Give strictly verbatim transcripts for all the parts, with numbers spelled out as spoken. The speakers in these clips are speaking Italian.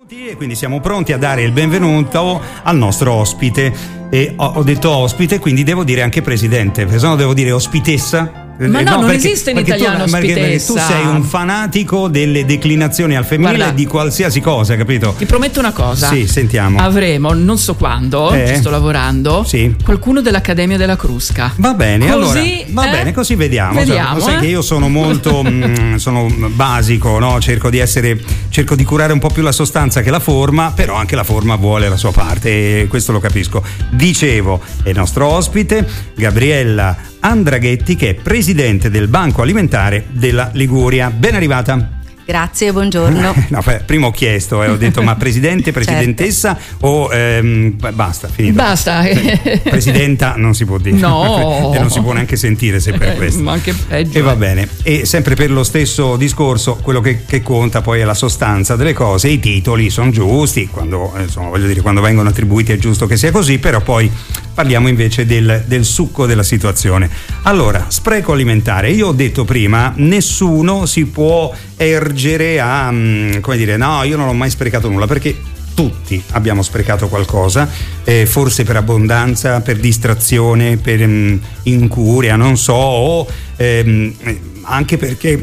E quindi siamo pronti a dare il benvenuto al nostro ospite. E ho, ho detto ospite, quindi devo dire anche presidente, perché se no devo dire ospitessa. Ma no, no, non perché, esiste in perché italiano tu, perché, perché tu ospitessa. sei un fanatico delle declinazioni al femminile. Guarda, di qualsiasi cosa, capito? Ti prometto una cosa. Sì, sentiamo. Avremo, non so quando, eh, ci sto lavorando, sì. qualcuno dell'Accademia della Crusca. Va bene, così, allora va eh? bene, così vediamo. Vediamo, cioè, sai eh? che io sono molto mh, sono basico, no? Cerco di essere cerco di curare un po' più la sostanza che la forma, però anche la forma vuole la sua parte e questo lo capisco. Dicevo, è il nostro ospite Gabriella Andraghetti, che è presidente del Banco Alimentare della Liguria. Ben arrivata. Grazie, buongiorno. No, prima ho chiesto, eh, ho detto ma presidente, presidentessa certo. o ehm, basta, finito. Basta. Presidenta non si può dire. No. E non si può neanche sentire se per questo. Ma anche peggio. E va bene. E sempre per lo stesso discorso, quello che, che conta poi è la sostanza delle cose. I titoli sono giusti, quando insomma voglio dire quando vengono attribuiti è giusto che sia così, però poi parliamo invece del, del succo della situazione. Allora, spreco alimentare. Io ho detto prima, nessuno si può ergere a, come dire, no, io non ho mai sprecato nulla, perché tutti abbiamo sprecato qualcosa, eh, forse per abbondanza, per distrazione, per um, incuria, non so, o ehm, anche perché,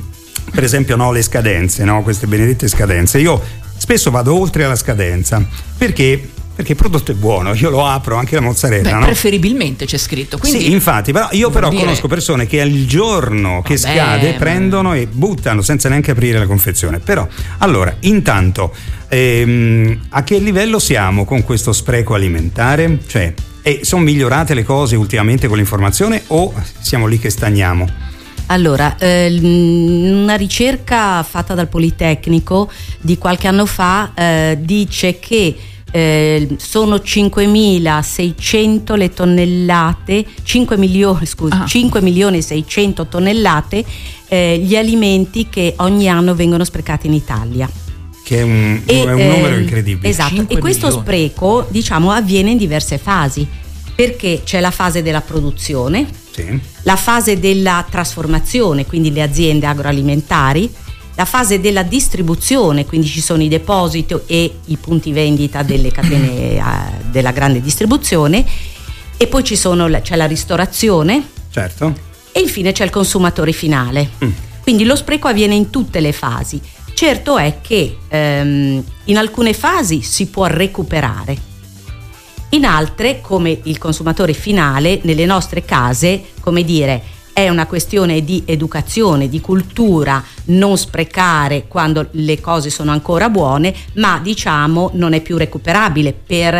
per esempio, no, le scadenze, no, queste benedette scadenze. Io spesso vado oltre alla scadenza, perché Perché il prodotto è buono, io lo apro, anche la mozzarella. Beh, no? Preferibilmente c'è scritto. Quindi sì, infatti, però io però dire... conosco persone che al giorno che Vabbè, scade ma... prendono e buttano senza neanche aprire la confezione. Però, allora, intanto, ehm, a che livello siamo con questo spreco alimentare? Cioè, eh, sono migliorate le cose ultimamente con l'informazione o siamo lì che stagniamo? Allora, eh, una ricerca fatta dal Politecnico di qualche anno fa eh, dice che Eh, sono cinquemilaseicento le tonnellate, cinque milioni, scusa, ah. cinque milioni e seicento tonnellate eh, gli alimenti che ogni anno vengono sprecati in Italia. Che è un, e, è un eh, numero incredibile. Esatto, e questo milioni. spreco, diciamo, avviene in diverse fasi, perché c'è la fase della produzione, sì. la fase della trasformazione, quindi le aziende agroalimentari, la fase della distribuzione, quindi ci sono i depositi e i punti vendita delle catene eh, della grande distribuzione, e poi ci sono la, c'è la ristorazione, certo, e infine c'è il consumatore finale. Mm. Quindi lo spreco avviene in tutte le fasi. Certo è che ehm, in alcune fasi si può recuperare, in altre, come il consumatore finale, nelle nostre case, come dire, è una questione di educazione, di cultura, non sprecare quando le cose sono ancora buone, ma diciamo non è più recuperabile per,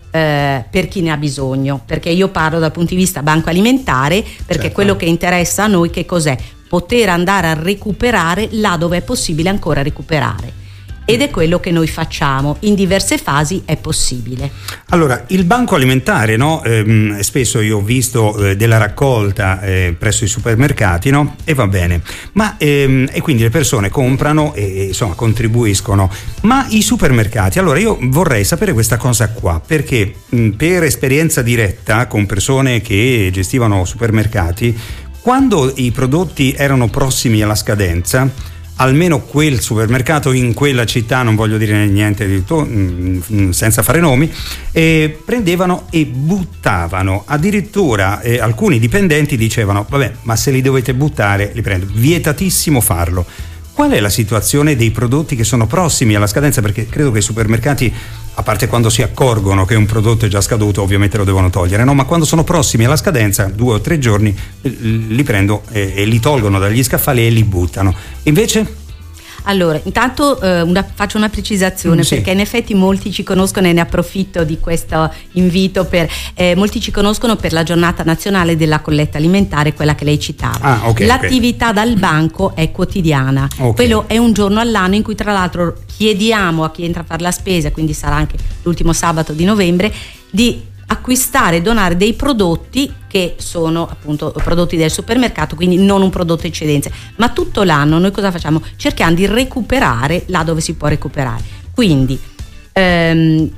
eh, per chi ne ha bisogno, perché io parlo dal punto di vista banco alimentare, perché certo. quello che interessa a noi che cos'è? Poter andare a recuperare là dove è possibile ancora recuperare. Ed è quello che noi facciamo, in diverse fasi è possibile. Allora, il banco alimentare, no? Ehm, spesso io ho visto eh, della raccolta eh, presso i supermercati, no? E va bene, ma ehm, e quindi le persone comprano e insomma contribuiscono, ma i supermercati, allora io vorrei sapere questa cosa qua, perché mh, per esperienza diretta con persone che gestivano supermercati, quando i prodotti erano prossimi alla scadenza, almeno quel supermercato in quella città, non voglio dire niente di tutto, mh, senza fare nomi, eh, prendevano e buttavano. Addirittura eh, alcuni dipendenti dicevano: vabbè, ma se li dovete buttare li prendo, vietatissimo farlo. Qual è la situazione dei prodotti che sono prossimi alla scadenza? Perché credo che i supermercati, a parte quando si accorgono che un prodotto è già scaduto, ovviamente lo devono togliere, no? Ma quando sono prossimi alla scadenza, due o tre giorni, li prendo e, e li tolgono dagli scaffali e li buttano. Invece? Allora, intanto eh, una, faccio una precisazione, mm, sì. perché in effetti molti ci conoscono e ne approfitto di questo invito per eh, molti ci conoscono per la giornata nazionale della colletta alimentare, quella che lei citava. Ah, okay, L'attività okay. dal banco è quotidiana, okay. quello è un giorno all'anno in cui tra l'altro chiediamo a chi entra a fare la spesa, quindi sarà anche l'ultimo sabato di novembre, di acquistare e donare dei prodotti che sono appunto prodotti del supermercato, quindi non un prodotto eccedenze, ma tutto l'anno noi cosa facciamo? Cerchiamo di recuperare là dove si può recuperare. Quindi ehm,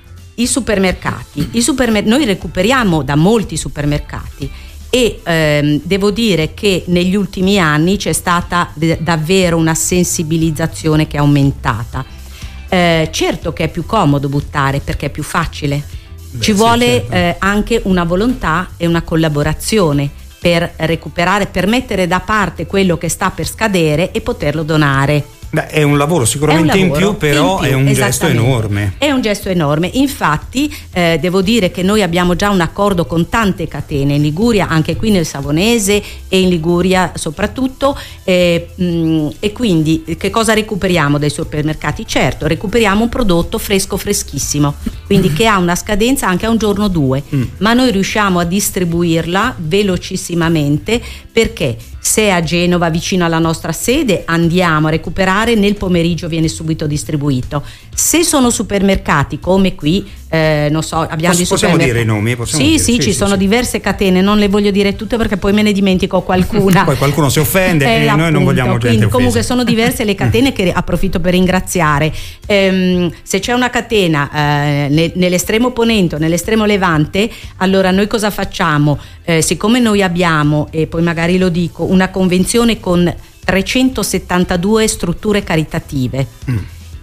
i supermercati, i supermer- noi recuperiamo da molti supermercati e ehm, devo dire che negli ultimi anni c'è stata de- davvero una sensibilizzazione che è aumentata. Eh, certo che è più comodo buttare perché è più facile. Beh, ci sì, vuole certo. eh, anche una volontà e una collaborazione per recuperare, per mettere da parte quello che sta per scadere e poterlo donare. Beh, è un lavoro sicuramente un lavoro in più, però in più, è un gesto enorme. È un gesto enorme. Infatti eh, devo dire che noi abbiamo già un accordo con tante catene in Liguria, anche qui nel Savonese e in Liguria soprattutto, eh, mh, e quindi che cosa recuperiamo dai supermercati? Certo, recuperiamo un prodotto fresco freschissimo, quindi mm. che ha una scadenza anche a un giorno o due, mm. ma noi riusciamo a distribuirla velocissimamente, perché se a Genova vicino alla nostra sede andiamo a recuperare, nel pomeriggio viene subito distribuito. Se sono supermercati come qui, eh, non so, abbiamo Poss- possiamo dire i nomi? Sì, dire. sì, sì, ci sì, sono sì. diverse catene, non le voglio dire tutte perché poi me ne dimentico qualcuna. Poi qualcuno si offende eh, e appunto, noi non vogliamo gente quindi, offesa. comunque sono diverse le catene che approfitto per ringraziare. Ehm, se c'è una catena eh, ne, nell'estremo ponente o nell'estremo levante, allora noi cosa facciamo? Eh, siccome noi abbiamo, e poi magari lo dico, una convenzione con trecentosettantadue strutture caritative. Mm.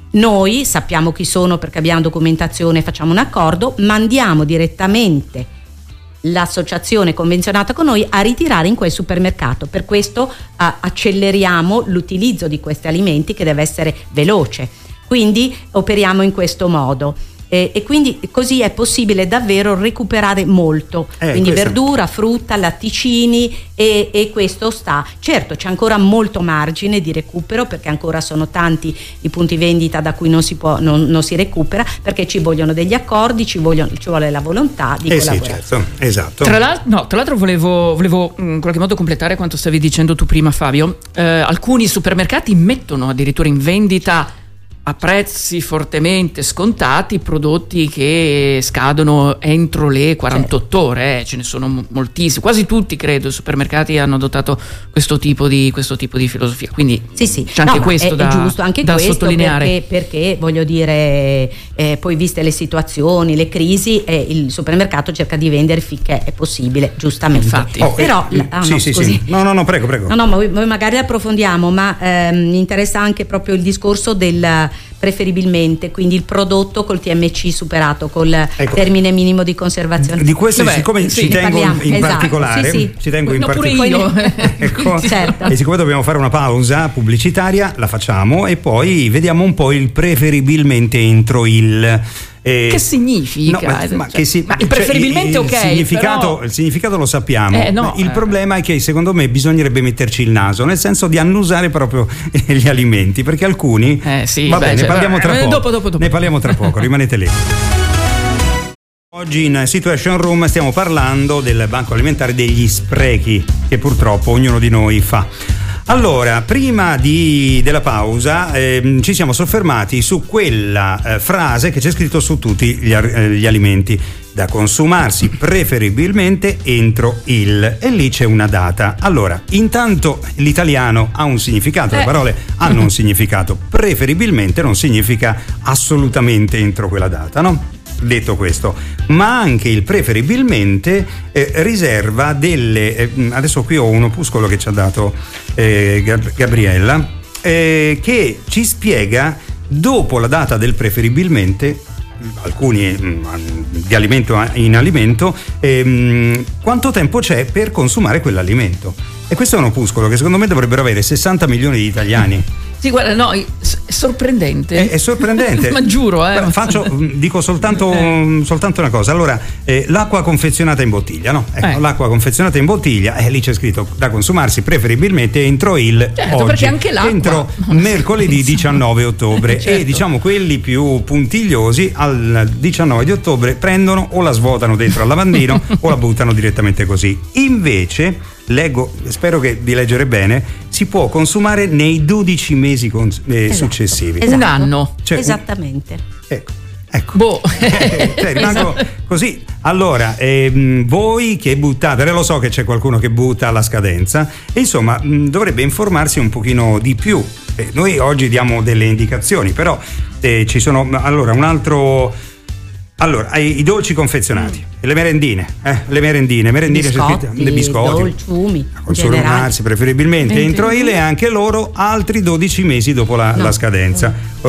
Noi sappiamo chi sono perché abbiamo documentazione, facciamo un accordo, mandiamo direttamente l'associazione convenzionata con noi a ritirare in quel supermercato. Per questo uh, acceleriamo l'utilizzo di questi alimenti, che deve essere veloce. Quindi operiamo in questo modo. E, e quindi così è possibile davvero recuperare molto, eh, quindi questo... verdura, frutta, latticini, e, e questo sta. Certo, c'è ancora molto margine di recupero, perché ancora sono tanti i punti vendita da cui non si può, non, non si recupera, perché ci vogliono degli accordi, ci, vogliono, ci vuole la volontà di eh collaborare. Sì, certo, esatto. Tra l'altro, no, tra l'altro volevo, volevo in qualche modo completare quanto stavi dicendo tu prima, Fabio. Eh, alcuni supermercati mettono addirittura in vendita a prezzi fortemente scontati prodotti che scadono entro le quarantotto ore, eh, ce ne sono moltissimi, quasi tutti credo i supermercati hanno adottato questo tipo di, questo tipo di filosofia, quindi sì, sì. c'è anche no, questo è, da, è giusto, anche da questo sottolineare, perché, perché voglio dire eh, poi viste le situazioni, le crisi, eh, il supermercato cerca di vendere finché è possibile, giustamente. Infatti. Oh, però eh, ah, sì, no, sì, scusi. sì. no no no prego prego no no ma voi, voi magari approfondiamo, ma ehm, mi interessa anche proprio il discorso del preferibilmente, quindi il prodotto col T M C superato, col ecco. termine minimo di conservazione. Di questo Vabbè, siccome sì, ci tengo parliamo. in Esatto. particolare, sì, sì. ci tengo in no, particolare. Ecco. Certo. E siccome dobbiamo fare una pausa pubblicitaria, la facciamo e poi vediamo un po' il preferibilmente entro il. Eh, che significa? No, ma, ma, cioè, che si, ma preferibilmente cioè, il, ok, il significato, però... il significato lo sappiamo. Eh, no, il eh. problema è che secondo me bisognerebbe metterci il naso, nel senso di annusare proprio gli alimenti, perché alcuni eh, sì, vabbè, beh, ne cioè, parliamo tra eh, poco. Dopo, dopo, dopo. Ne parliamo tra poco, rimanete lì. Oggi in Situation Room stiamo parlando del banco alimentare, degli sprechi che purtroppo ognuno di noi fa. Allora, prima di, della pausa eh, ci siamo soffermati su quella eh, frase che c'è scritto su tutti gli, eh, gli alimenti, da consumarsi preferibilmente entro il, e lì c'è una data. Allora, intanto l'italiano ha un significato, le parole hanno un significato, preferibilmente non significa assolutamente entro quella data, no? Detto questo, ma anche il preferibilmente eh, riserva delle eh, adesso qui ho un opuscolo che ci ha dato eh, Gab- Gabriella eh, che ci spiega dopo la data del preferibilmente alcuni mh, di alimento in alimento ehm, quanto tempo c'è per consumare quell'alimento, e questo è un opuscolo che secondo me dovrebbero avere sessanta milioni di italiani. Sì, guarda, no, è sorprendente. È, è sorprendente. Ma giuro, eh. Faccio, dico soltanto, eh. soltanto una cosa. Allora, eh, l'acqua confezionata in bottiglia, no? Ecco, eh. l'acqua confezionata in bottiglia, e eh, lì c'è scritto da consumarsi preferibilmente entro il certo, oggi, perché anche l'acqua entro mercoledì diciannove ottobre. Certo. E diciamo quelli più puntigliosi al diciannove di ottobre prendono o la svuotano dentro al lavandino o la buttano direttamente così. Invece leggo, spero che di leggere bene, si può consumare nei dodici mesi cons- eh, esatto, successivi. Esatto. Un anno. Cioè, esattamente. Un, ecco, ecco. Boh. Cioè, rimango così. Allora, ehm, voi che buttate, lo so che c'è qualcuno che butta alla scadenza, e insomma mh, dovrebbe informarsi un pochino di più. Eh, noi oggi diamo delle indicazioni, però eh, ci sono, allora, un altro... Allora, i dolci confezionati, mm. le merendine, eh, le merendine, merendine biscotti, le biscotti, dolciumi, consumarsi preferibilmente entro il e anche loro altri dodici mesi dopo la, no. la scadenza. Oh,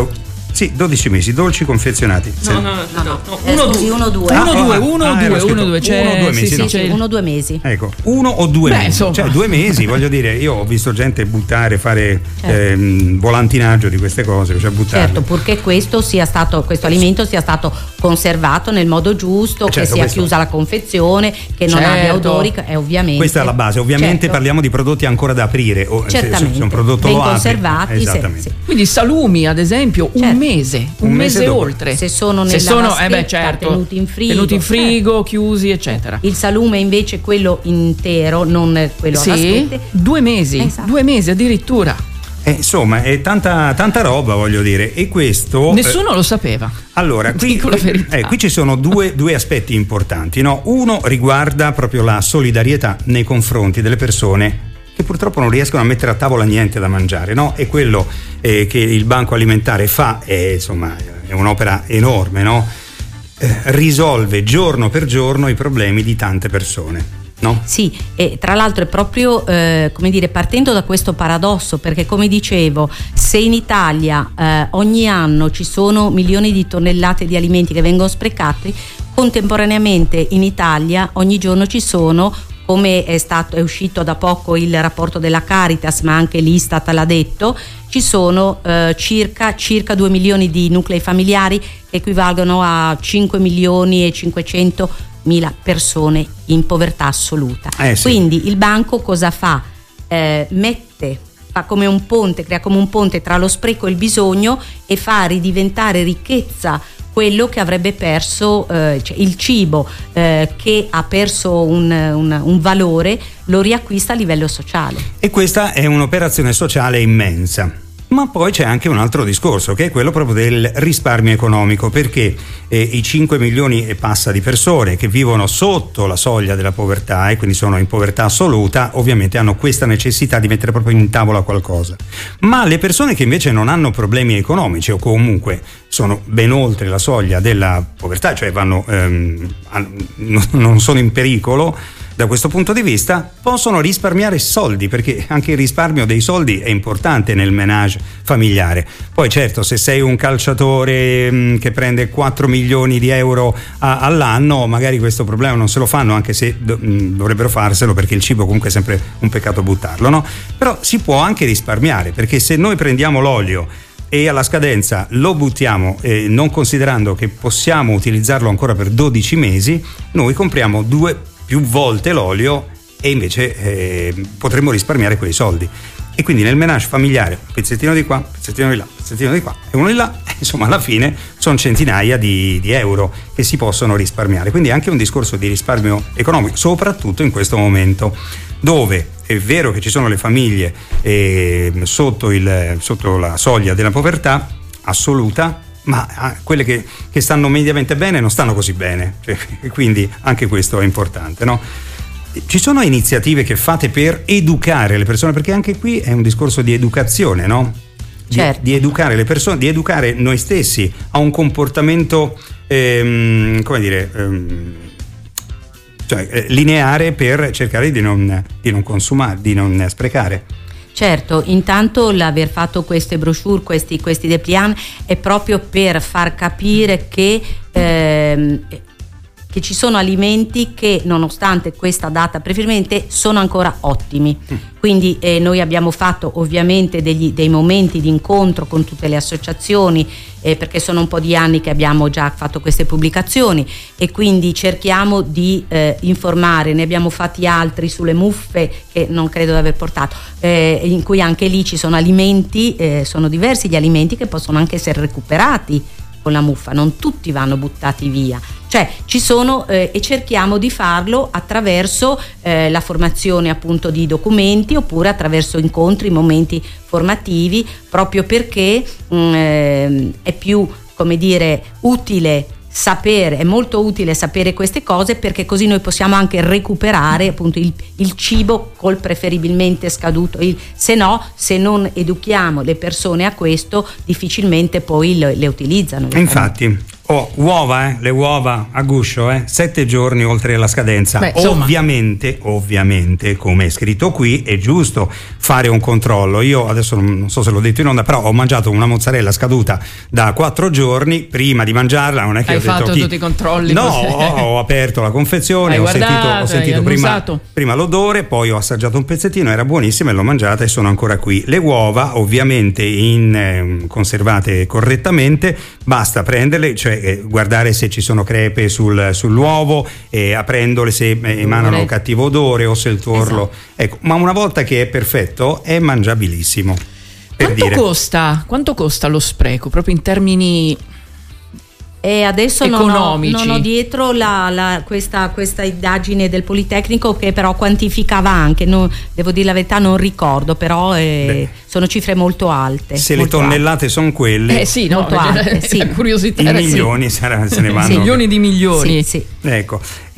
Sì, dodici mesi, dolci confezionati. No, no, no, no, no. Eh, uno, scusi, uno, due. uno, due, uno, ah, due, uno, due, c'è uno, due mesi, sì, no? sì, C'è il- uno, due mesi. Ecco, uno o due Beh, mesi, insomma. cioè due mesi, voglio dire, io ho visto gente buttare, fare Certo. ehm, volantinaggio di queste cose, cioè buttare. Certo, purché questo sia stato, questo alimento sia stato conservato nel modo giusto, Certo, che sia questo- chiusa la confezione, che non Certo. abbia odori, è ovviamente. Questa è la base, ovviamente Certo. parliamo di prodotti ancora da aprire, o se- Certamente. se un prodotto ben lo apri, conservati, sì, esattamente. sì. Quindi salumi, ad esempio, un Certo. mese, un, Un mese mese, dopo. oltre. Se sono Se nella sono, eh vaschetta, beh, certo, tenuti in frigo, tenuti in frigo, certo. chiusi, eccetera. Il salume invece quello intero, non quello a Sì, vaschette. due mesi, Esatto. due mesi addirittura. Eh, insomma, è tanta, tanta roba, voglio dire, e questo... Nessuno lo sapeva. Allora, qui, Dico la verità. eh, qui ci sono due, due aspetti importanti, no? Uno riguarda proprio la solidarietà nei confronti delle persone che purtroppo non riescono a mettere a tavola niente da mangiare, no? E quello eh, che il Banco Alimentare fa è, insomma, è un'opera enorme, no? Eh, risolve giorno per giorno i problemi di tante persone. No? Sì, e tra l'altro è proprio eh, come dire, partendo da questo paradosso, perché come dicevo, se in Italia eh, ogni anno ci sono milioni di tonnellate di alimenti che vengono sprecati, contemporaneamente in Italia ogni giorno ci sono, come è stato è uscito da poco il rapporto della Caritas, ma anche l'Istat l'ha detto, ci sono eh, circa, circa due milioni di nuclei familiari che equivalgono a cinque milioni e cinquecento mila persone in povertà assoluta. Eh sì. Quindi il banco cosa fa? Eh, mette, fa come un ponte, crea come un ponte tra lo spreco e il bisogno e fa ridiventare ricchezza quello che avrebbe perso, eh, cioè il cibo eh, che ha perso un, un, un valore, lo riacquista a livello sociale. E questa è un'operazione sociale immensa. Ma poi c'è anche un altro discorso, che è quello proprio del risparmio economico, perché eh, i cinque milioni e passa di persone che vivono sotto la soglia della povertà e quindi sono in povertà assoluta, ovviamente hanno questa necessità di mettere proprio in tavola qualcosa. Ma le persone che invece non hanno problemi economici o comunque sono ben oltre la soglia della povertà, cioè vanno, ehm, non sono in pericolo, da questo punto di vista possono risparmiare soldi, perché anche il risparmio dei soldi è importante nel ménage familiare. Poi certo, se sei un calciatore mh, che prende quattro milioni di euro a, all'anno, magari questo problema non se lo fanno, anche se do, mh, dovrebbero farselo, perché il cibo comunque è sempre un peccato buttarlo, no? Però si può anche risparmiare, perché se noi prendiamo l'olio e alla scadenza lo buttiamo, eh, non considerando che possiamo utilizzarlo ancora per dodici mesi, noi compriamo due più volte l'olio e invece eh, potremmo risparmiare quei soldi. E quindi nel ménage familiare un pezzettino di qua, un pezzettino di là, un pezzettino di qua e uno di là, insomma alla fine sono centinaia di, di euro che si possono risparmiare. Quindi anche un discorso di risparmio economico, soprattutto in questo momento dove è vero che ci sono le famiglie eh, sotto, il, sotto la soglia della povertà assoluta, ma quelle che, che stanno mediamente bene non stanno così bene, cioè, quindi anche questo è importante, no? Ci sono iniziative che fate per educare le persone, perché anche qui è un discorso di educazione, no? Di, certo. di educare le persone, di educare noi stessi a un comportamento ehm, come dire ehm, cioè, eh, lineare, per cercare di non, di non consumare, di non sprecare. Certo, intanto l'aver fatto queste brochure, questi, questi dépliant è proprio per far capire che, ehm, che ci sono alimenti che nonostante questa data preferentemente sono ancora ottimi. Mm. Quindi eh, noi abbiamo fatto ovviamente degli, dei momenti di incontro con tutte le associazioni, eh, perché sono un po' di anni che abbiamo già fatto queste pubblicazioni e quindi cerchiamo di eh, informare. Ne abbiamo fatti altri sulle muffe che non credo di aver portato, eh, in cui anche lì ci sono alimenti, eh, sono diversi gli alimenti che possono anche essere recuperati con la muffa, non tutti vanno buttati via, cioè ci sono eh, e cerchiamo di farlo attraverso eh, la formazione appunto di documenti oppure attraverso incontri, momenti formativi, proprio perché mh, eh, è più, come dire, utile sapere, è molto utile sapere queste cose, perché così noi possiamo anche recuperare appunto il, il cibo col preferibilmente scaduto, il, se no, se non educhiamo le persone a questo, difficilmente poi le, le utilizzano. Le Infatti, Oh, uova, eh? Le uova a guscio, eh? Sette giorni oltre la scadenza. Beh, ovviamente, ovviamente, come è scritto qui, è giusto fare un controllo. Io adesso non so se l'ho detto in onda, però ho mangiato una mozzarella scaduta da quattro giorni. Prima di mangiarla, non è che hai ho detto fatto chi... tutti i controlli. No, ho, ho aperto la confezione, hai ho guardato, sentito, ho sentito prima, prima l'odore, poi ho assaggiato un pezzettino, era buonissima e l'ho mangiata e sono ancora qui. Le uova, ovviamente, in, eh, conservate correttamente, basta prenderle, cioè eh, guardare se ci sono crepe sul, sull'uovo, eh, aprendole se eh, emanano cattivo odore o se il tuorlo, esatto. Ecco, ma una volta che è perfetto è mangiabilissimo. Per quanto dire. costa? Quanto costa lo spreco proprio in termini e adesso economici? Non ho, non ho dietro la, la, questa, questa indagine del Politecnico che però quantificava anche, non, devo dire la verità non ricordo, però eh, sono cifre molto alte. Se molto le tonnellate sono quelle, eh sì, no, molto alte, sì. La curiosità, i milioni sì. sarà, se ne vanno. Sì, milioni di milioni. Sì, sì. Ecco.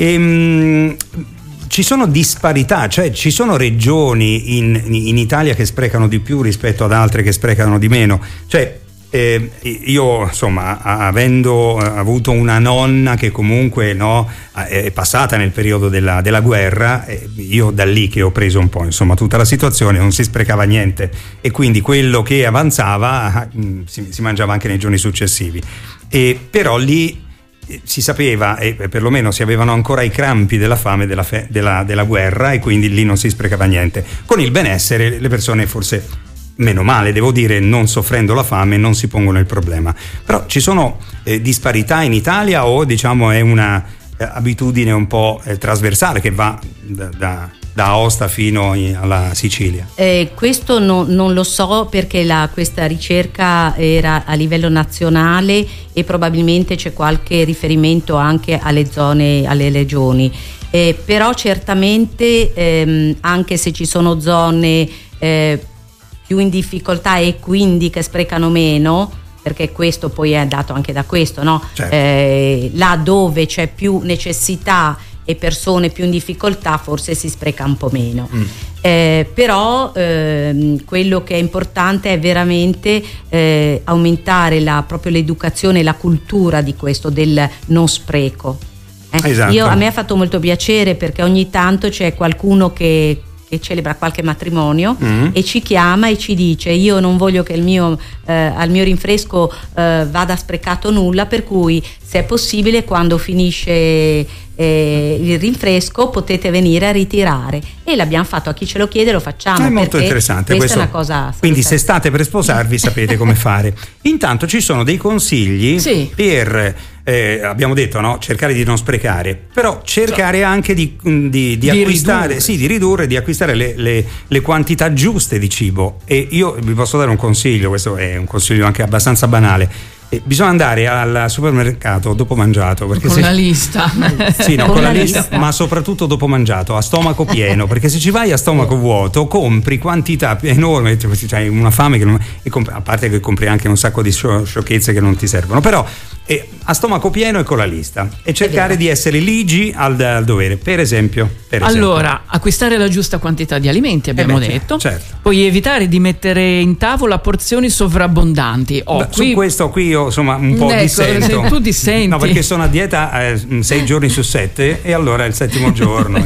Ehm, ci sono disparità, cioè ci sono regioni in, in Italia che sprecano di più rispetto ad altre che sprecano di meno, cioè Eh, io insomma avendo avuto una nonna che comunque no, è passata nel periodo della, della guerra, eh, io da lì che ho preso un po' insomma tutta la situazione, non si sprecava niente e quindi quello che avanzava mh, si, si mangiava anche nei giorni successivi, e però lì si sapeva e perlomeno si avevano ancora i crampi della fame della, fe, della, della guerra e quindi lì non si sprecava niente. Con il benessere le persone forse meno male, devo dire, non soffrendo la fame non si pongono il problema, però ci sono eh, disparità in Italia o diciamo è una eh, abitudine un po' eh, trasversale che va da, da, da Aosta fino in, alla Sicilia? Eh, questo no, non lo so perché la, questa ricerca era a livello nazionale e probabilmente c'è qualche riferimento anche alle zone, alle regioni, eh, però certamente ehm, anche se ci sono zone eh, più in difficoltà e quindi che sprecano meno, perché questo poi è dato anche da questo, no? Certo. Eh, là dove c'è più necessità e persone più in difficoltà forse si spreca un po' meno. Mm. Eh, però ehm, quello che è importante è veramente eh, aumentare la, proprio l'educazione e la cultura di questo, del non spreco. Eh? Esatto. Io, a me ha fatto molto piacere perché ogni tanto c'è qualcuno che che celebra qualche matrimonio mm. e ci chiama e ci dice io non voglio che il mio, eh, al mio rinfresco eh, vada sprecato nulla, per cui se è possibile quando finisce eh, il rinfresco potete venire a ritirare, e l'abbiamo fatto, a chi ce lo chiede lo facciamo. È molto interessante questa questo. È una cosa, quindi se state per sposarvi sapete come fare. Intanto ci sono dei consigli sì. per eh, abbiamo detto no, cercare di non sprecare, però cercare cioè, anche di, di, di, di acquistare ridurre. sì di ridurre di acquistare le, le, le quantità giuste di cibo. E io vi posso dare un consiglio, questo è un consiglio anche abbastanza banale. Bisogna andare al supermercato dopo mangiato, perché con se... la lista sì, no, con, con la, la lista, lista, ma soprattutto dopo mangiato, a stomaco pieno, perché se ci vai a stomaco vuoto compri quantità enormi, cioè una fame che non... e comp... a parte che compri anche un sacco di sciocchezze che non ti servono, però eh, a stomaco pieno e con la lista, e cercare di essere ligi al, al dovere, per esempio, per esempio allora acquistare la giusta quantità di alimenti, abbiamo eh beh, detto, certo. Poi evitare di mettere in tavola porzioni sovrabbondanti. Oh, Beh, qui... su questo qui io insomma un po' ecco, dissento. se tu dissenti. No, perché sono a dieta eh, sei giorni su sette e allora è il settimo giorno.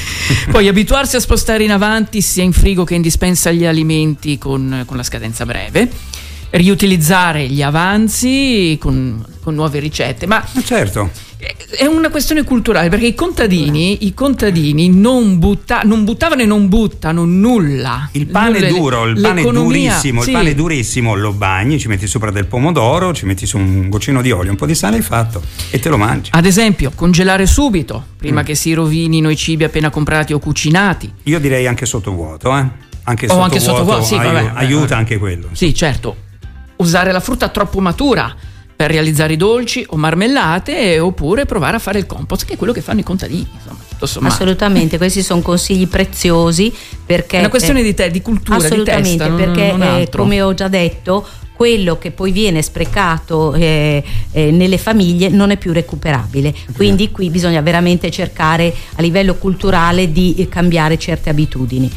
Poi abituarsi a spostare in avanti sia in frigo che in dispensa gli alimenti con, con la scadenza breve, riutilizzare gli avanzi con, con nuove ricette, ma certo è una questione culturale, perché i contadini, i contadini non, butta, non buttavano e non buttano nulla. Il pane nulla, duro, il pane durissimo, sì. Il pane durissimo lo bagni, ci metti sopra del pomodoro, ci metti su un goccino di olio, un po' di sale, hai fatto e te lo mangi. Ad esempio, congelare subito, prima mm. che si rovinino i cibi appena comprati o cucinati. Io direi anche sottovuoto, eh? Anche o sottovuoto, anche sottovuoto, sì, aiuta, vabbè, aiuta vabbè. anche quello. Sì, certo. Usare la frutta troppo matura per realizzare i dolci o marmellate, oppure provare a fare il compost, che è quello che fanno i contadini, insomma, tutto sommato. Assolutamente, questi sono consigli preziosi, perché è una questione eh, di te, di cultura, assolutamente, di testa, perché non, non altro. Eh, come ho già detto, quello che poi viene sprecato eh, eh, nelle famiglie non è più recuperabile, quindi qui bisogna veramente cercare a livello culturale di cambiare certe abitudini.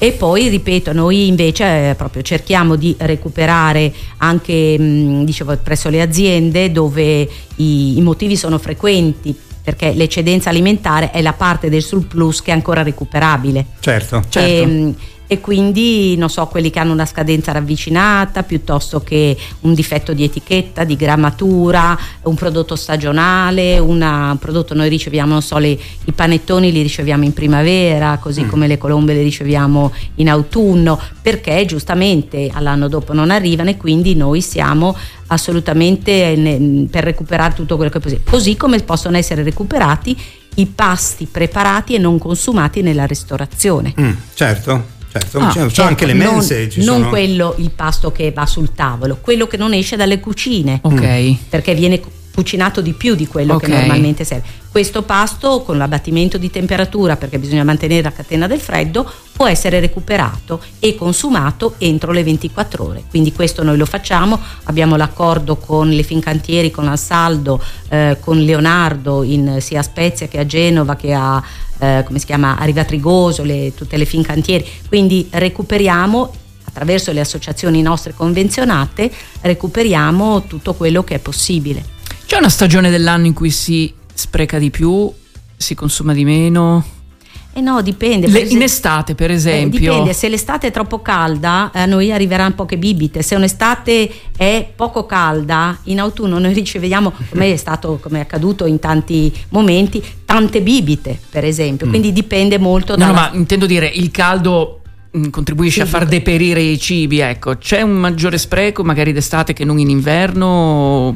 E poi ripeto, noi invece eh, proprio cerchiamo di recuperare anche mh, dicevo presso le aziende dove i, i motivi sono frequenti, perché l'eccedenza alimentare è la parte del surplus che è ancora recuperabile. Certo, certo. E, e quindi non so, quelli che hanno una scadenza ravvicinata piuttosto che un difetto di etichetta, di grammatura, un prodotto stagionale, una, un prodotto, noi riceviamo, non so, le, i panettoni li riceviamo in primavera, così mm. come le colombe le riceviamo in autunno, perché giustamente all'anno dopo non arrivano, e quindi noi siamo assolutamente ne, per recuperare tutto quello che è possibile, così come possono essere recuperati i pasti preparati e non consumati nella ristorazione. Mm, certo. Certo, ah, c'è, c'è certo, anche le mense. Non, ci non sono... quello, il pasto che va sul tavolo, quello che non esce dalle cucine, ok, perché viene cucinato di più di quello okay. che normalmente serve. Questo pasto, con l'abbattimento di temperatura, perché bisogna mantenere la catena del freddo, può essere recuperato e consumato entro le ventiquattro ore. Quindi questo noi lo facciamo, abbiamo l'accordo con le Fincantieri, con Ansaldo, eh, con Leonardo in, sia a Spezia che a Genova che a eh, come si chiama, a Riva Trigoso, le, tutte le Fincantieri. Quindi recuperiamo attraverso le associazioni nostre convenzionate, recuperiamo tutto quello che è possibile. C'è una stagione dell'anno in cui si spreca di più, si consuma di meno? Eh no, dipende. Le, in estate, per esempio. Eh, dipende, se l'estate è troppo calda, a noi arriveranno poche bibite. Se un'estate è poco calda, in autunno noi riceviamo, come è stato, come è accaduto in tanti momenti, tante bibite, per esempio. Mm. Quindi dipende molto da. No, no, ma intendo dire, il caldo contribuisce sì, a far deperire i cibi, ecco. C'è un maggiore spreco magari d'estate che non in inverno?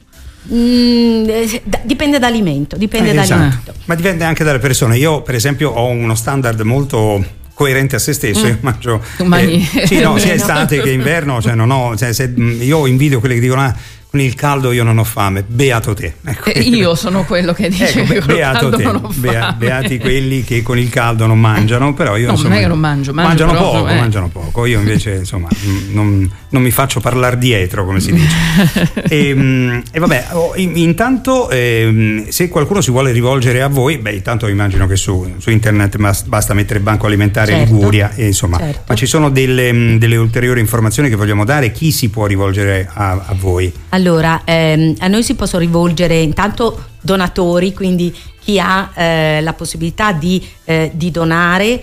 Mm, dipende dall'alimento, dipende eh, dall'alimento. Esatto. Ma dipende anche dalle persone. Io per esempio ho uno standard molto coerente a se stesso, mm. io mangio eh, sì, no, sia estate che inverno, cioè non ho, cioè, se, io invidio quelli che dicono ah, con il caldo io non ho fame, beato te. Ecco. Eh, io sono quello che dice ecco, che con beato il caldo te. Non ho fame. Beati quelli che con il caldo non mangiano, però io no, insomma, non è che non mangio, mangio mangiano però, poco, eh. mangiano poco. Io invece insomma non, non mi faccio parlare dietro, come si dice. e, e vabbè, oh, intanto eh, se qualcuno si vuole rivolgere a voi, beh, intanto immagino che su, su internet basta mettere Banco Alimentare certo. Liguria e insomma, certo. ma ci sono delle, delle ulteriori informazioni che vogliamo dare? Chi si può rivolgere a, a voi? Allora, ehm, a noi si possono rivolgere intanto donatori, quindi chi ha eh, la possibilità di, eh, di donare,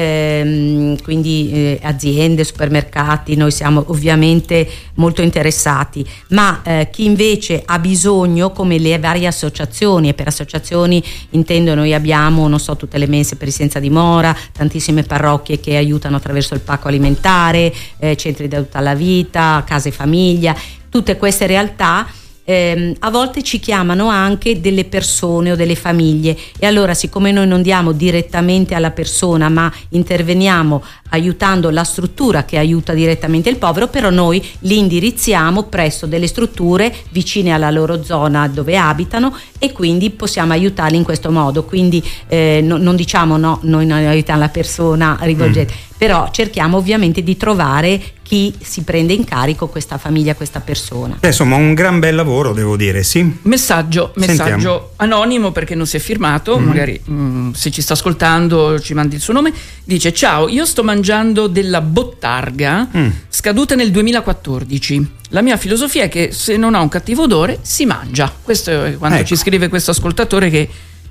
ehm, quindi eh, aziende, supermercati, noi siamo ovviamente molto interessati, ma eh, chi invece ha bisogno, come le varie associazioni, e per associazioni intendo noi abbiamo, non so, tutte le mense per i senza dimora, tantissime parrocchie che aiutano attraverso il pacco alimentare, eh, centri di aiuto alla vita, case famiglia. Tutte queste realtà ehm, a volte ci chiamano anche delle persone o delle famiglie, e allora siccome noi non diamo direttamente alla persona ma interveniamo aiutando la struttura che aiuta direttamente il povero, però noi li indirizziamo presso delle strutture vicine alla loro zona dove abitano, e quindi possiamo aiutarli in questo modo. Quindi eh, no, non diciamo no, noi non aiutiamo la persona, rivolgete, mm. però cerchiamo ovviamente di trovare chi si prende in carico questa famiglia, questa persona. Beh, insomma, un gran bel lavoro, devo dire, sì. Messaggio, messaggio anonimo, perché non si è firmato, mm. magari mh, se ci sta ascoltando ci mandi il suo nome. Dice: ciao, io sto mangiando della bottarga mm. scaduta nel duemilaquattordici. La mia filosofia è che se non ha un cattivo odore si mangia. Questo è quando ecco. ci scrive questo ascoltatore che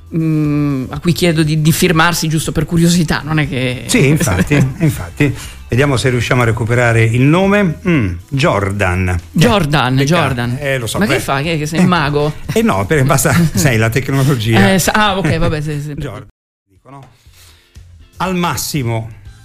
mh, a cui chiedo di, di firmarsi giusto per curiosità, non è che... Sì, infatti, infatti. Vediamo se riusciamo a recuperare il nome. Mm, Jordan. Jordan, eh, Jordan. Eh, lo so. Ma beh. che fa? Che, che sei un mago? Eh no, perché basta, sai, la tecnologia. Eh, sa- ah, ok, vabbè. Sì, sì. Jordan. Dicono. Al massimo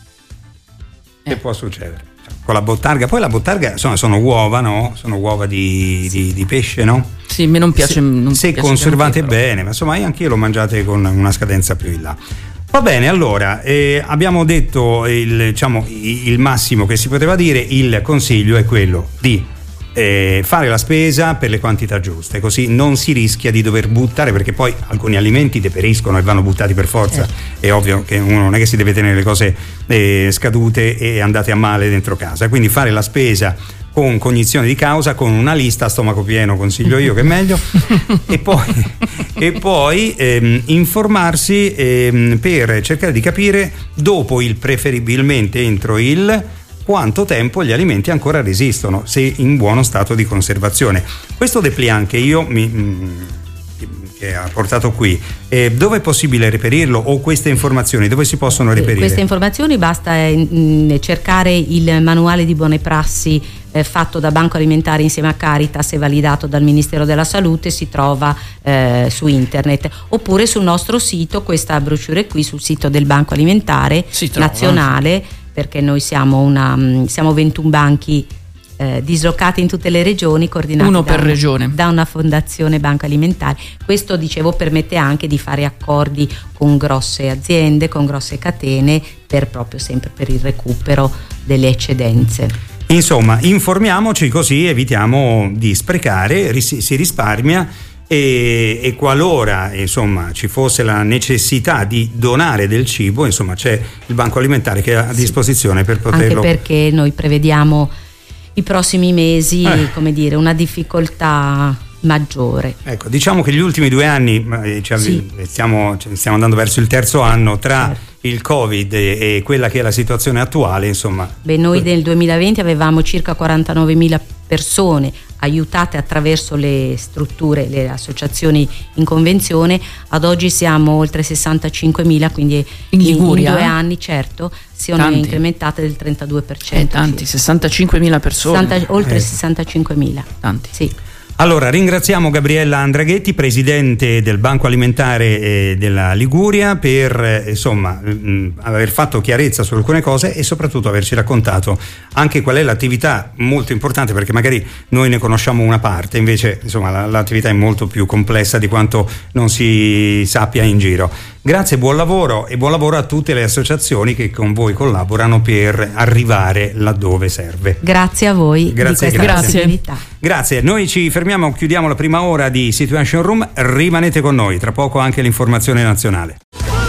che eh. può succedere con la bottarga. Poi la bottarga insomma sono uova, no? Sono uova di, di, di pesce, no? Sì, a me non piace. Se, non se piace conservate granché, bene, ma insomma anche io l'ho mangiate con una scadenza più in là. Va bene, allora eh, abbiamo detto il, diciamo, il massimo che si poteva dire. Il consiglio è quello di eh, fare la spesa per le quantità giuste, così non si rischia di dover buttare, perché poi alcuni alimenti deperiscono e vanno buttati per forza. Eh. È ovvio che uno non è che si deve tenere le cose eh, scadute e andate a male dentro casa, quindi fare la spesa con cognizione di causa, con una lista a stomaco pieno, consiglio io che è meglio, e poi, e poi ehm, informarsi ehm, per cercare di capire dopo il preferibilmente entro il quanto tempo gli alimenti ancora resistono, se in buono stato di conservazione. Questo dépliant che io mi... Mh, che ha portato qui, eh, dove è possibile reperirlo, o queste informazioni dove si possono reperire? Queste informazioni basta eh, cercare il manuale di buone prassi eh, fatto da Banco Alimentare insieme a Caritas e validato dal Ministero della Salute, si trova eh, su internet, oppure sul nostro sito. Questa brochure qui sul sito del Banco Alimentare nazionale, perché noi siamo, una, siamo ventuno banchi Eh, dislocati in tutte le regioni, coordinati uno da, per regione, da una fondazione Banca Alimentare. Questo, dicevo, permette anche di fare accordi con grosse aziende, con grosse catene, per proprio sempre per il recupero delle eccedenze. Insomma, informiamoci, così evitiamo di sprecare, ris- si risparmia. E, e qualora insomma ci fosse la necessità di donare del cibo, insomma c'è il Banco Alimentare che è a disposizione per poterlo. Anche perché noi prevediamo i prossimi mesi, eh. come dire, una difficoltà maggiore. Ecco, diciamo che gli ultimi due anni, cioè, sì. stiamo, stiamo andando verso il terzo anno, tra certo. il Covid e, e quella che è la situazione attuale, insomma. Beh, noi nel duemilaventi avevamo circa quarantanovemila persone aiutate attraverso le strutture, le associazioni in convenzione. Ad oggi siamo oltre sessantacinquemila, quindi in Liguria, in due eh? anni, certo, si sono tanti. incrementate del trentadue per cento. Eh, tanti, sessantacinquemila persone. sessanta, oltre eh. sessantacinquemila. Tanti. Sì. Allora, ringraziamo Gabriella Andraghetti, presidente del Banco Alimentare eh, della Liguria, per eh, insomma mh, aver fatto chiarezza su alcune cose e soprattutto averci raccontato anche qual è l'attività, molto importante, perché magari noi ne conosciamo una parte, invece insomma la, l'attività è molto più complessa di quanto non si sappia in giro. Grazie, buon lavoro, e buon lavoro a tutte le associazioni che con voi collaborano per arrivare laddove serve. Grazie a voi. Grazie, di questa grazie. possibilità. Grazie, noi ci fermiamo, chiudiamo la prima ora di Situation Room, rimanete con noi, tra poco anche l'informazione nazionale.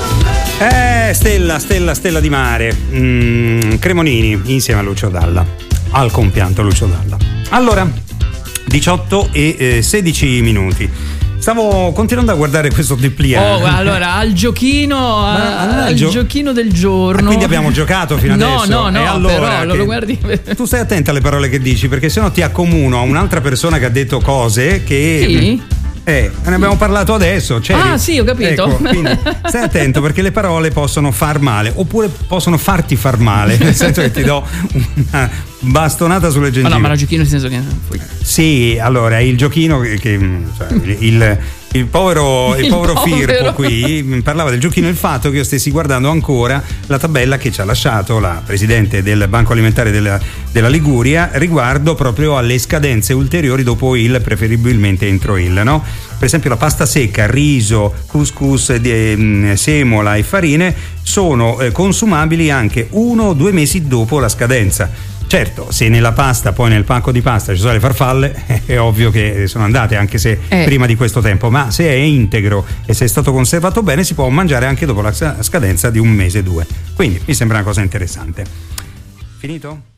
Eh, Stella, Stella, Stella di Mare, mm, Cremonini insieme a Lucio Dalla, al compianto Lucio Dalla. Allora, diciotto e sedici minuti. Stavo continuando a guardare questo dépliant. Oh, allora, al giochino, Ma, al, al gio- giochino del giorno. Ah, quindi abbiamo giocato fino no, adesso. No, no, e no, allora però che... lo guardi. Tu stai attenta alle parole che dici, perché sennò ti accomuno a un'altra persona che ha detto cose che... Sì? Eh, ne abbiamo parlato adesso. C'eri. Ah, sì, ho capito. Ecco, quindi stai attento, perché le parole possono far male, oppure possono farti far male, nel senso che ti do una bastonata sulle gengive. Ma no, ma la giochino nel senso che... Sì, allora, il giochino che... che cioè, il, il povero, il il povero, povero Firpo qui mi parlava del giochino, il fatto che io stessi guardando ancora la tabella che ci ha lasciato la presidente del Banco Alimentare della, della Liguria riguardo proprio alle scadenze ulteriori dopo il preferibilmente entro il, no? Per esempio la pasta secca, riso, couscous, di, semola e farine sono eh, consumabili anche uno o due mesi dopo la scadenza. Certo, se nella pasta, poi nel pacco di pasta ci sono le farfalle, è ovvio che sono andate, anche se eh. prima di questo tempo, ma se è integro e se è stato conservato bene si può mangiare anche dopo la scadenza di un mese o due. Quindi mi sembra una cosa interessante. Finito?